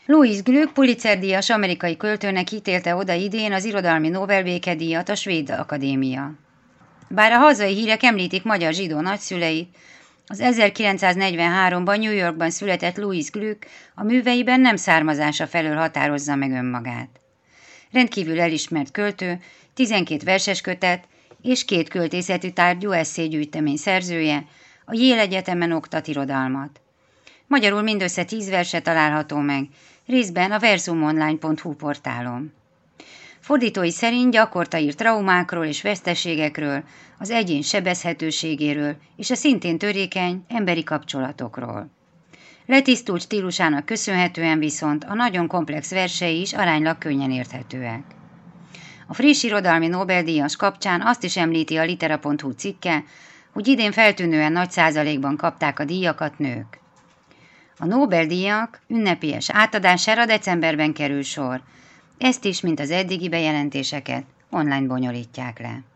Louis Glück Pulitzer-díjas amerikai költőnek ítélte oda idén az irodalmi Nobel-békedíjat a Svéd Akadémia. Bár a hazai hírek említik magyar zsidó nagyszüleit, az 1943-ban New Yorkban született Louis Glück a műveiben nem származása felől határozza meg önmagát. Rendkívül elismert költő, 12 verseskötet és 2 költészeti tárgyú esszégyűjtemény szerzője, a Yale Egyetemen oktat irodalmat. Magyarul mindössze 10 verse található meg, részben a versumonline.hu portálon. Fordítói szerint gyakorta ír traumákról és veszteségekről, az egyén sebezhetőségéről és a szintén törékeny emberi kapcsolatokról. Letisztult stílusának köszönhetően viszont a nagyon komplex versei is aránylag könnyen érthetőek. A friss irodalmi Nobel-díjas kapcsán azt is említi a litera.hu cikke, hogy idén feltűnően nagy százalékban kapták a díjakat nők. A Nobel-díjak ünnepélyes átadására decemberben kerül sor. Ezt is, mint az eddigi bejelentéseket, online bonyolítják le.